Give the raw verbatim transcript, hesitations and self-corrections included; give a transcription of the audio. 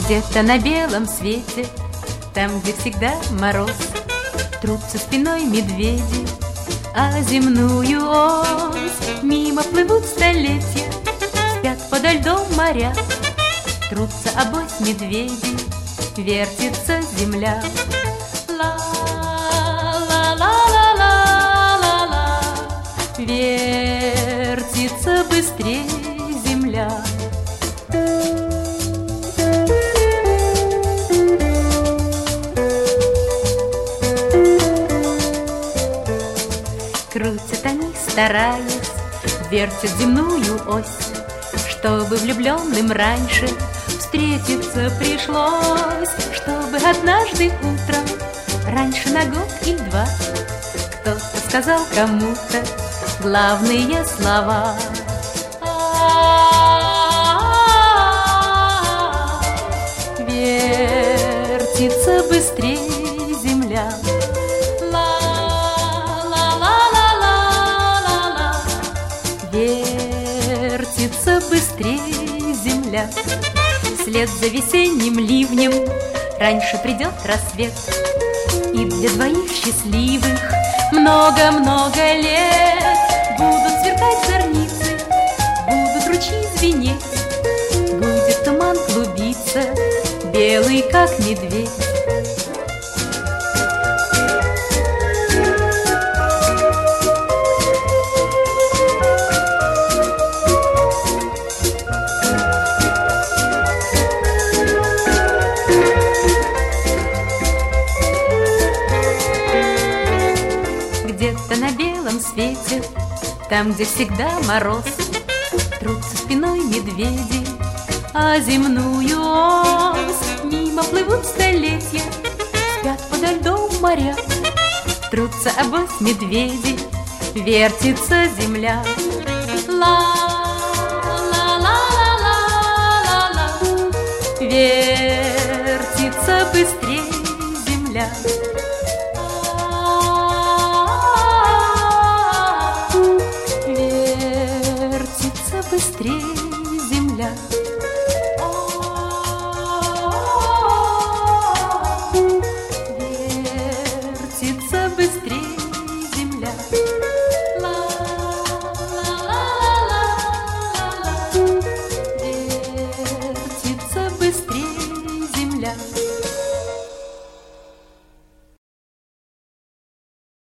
Где-то на белом свете, там, где всегда мороз, трутся спиной медведи, а земную ось мимо плывут столетия, спят подо льдом моря. Трутся обось медведи, вертится земля. Ла-ла-ла-ла-ла-ла, вертится быстрее земля. Крутят они, стараясь, вертят земную ось, чтобы влюбленным раньше встретиться пришлось, чтобы однажды утром, раньше на год или два, кто-то сказал кому-то главные слова. Вертится быстрее земля. Вертится быстрее земля. Вслед за весенним ливнем раньше придет рассвет, и для двоих счастливых много-много лет будут сверкать зорницы, будут ручьи звенеть, будет туман клубиться, белый как медведь. Где-то на белом свете, там, где всегда мороз, трутся спиной медведи, а земную ось мимо плывут столетия, спят подо льдом моря. Трутся обось медведи, вертится земля. Ла-ла-ла-ла-ла-ла, вертится быстрее земля. Вертится быстрее